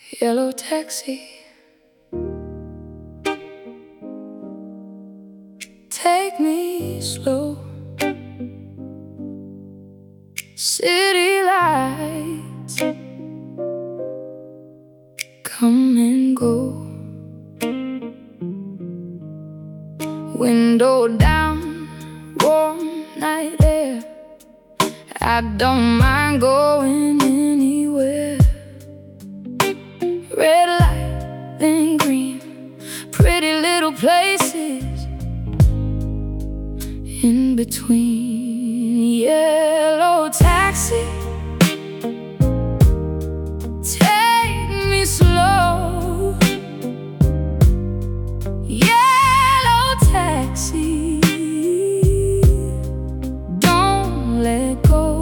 Yellow taxi, take me slow. City lights come and go. Window down, warm night air. I don't mind going anywhere. Red light, then green, pretty little places in between. Yellow taxi, take me slow. Yellow taxi, don't let go.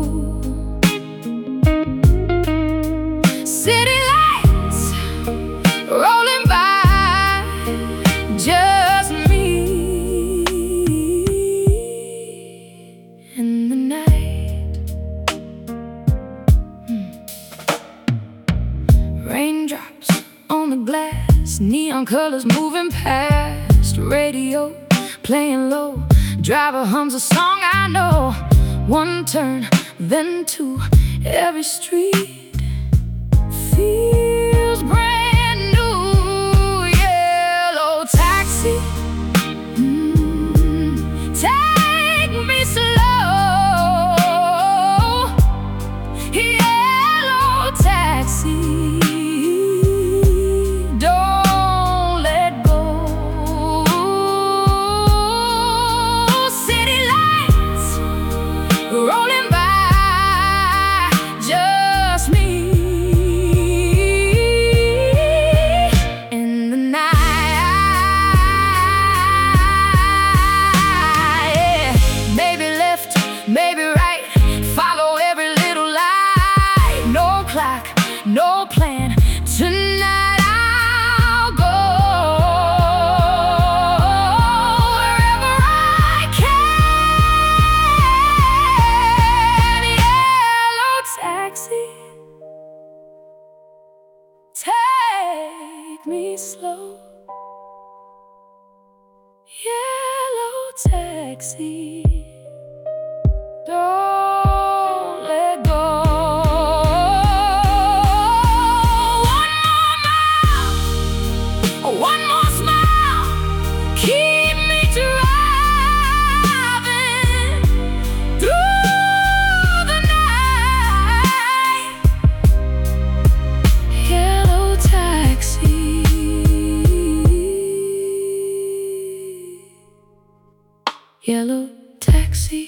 City lights rolling by, just me and the night. Raindrops on the glass, neon colors moving past. Radio playing low, driver hums a song I know. One turn, then two, every street feels brand new. Yellow taxi, take me slow. Yellow taxi, don't let go. City lights rolling by, just me in the night. Yeah. Maybe left, maybe right, follow every little light. No clock, no plan, tonight I'll go wherever I can. Yellow taxi, take me slow. Yellow taxi, don't let go. One more smile, keep me driving through the night. Yellow taxi, yellow taxi.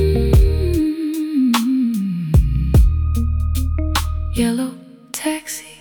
Yellow taxi.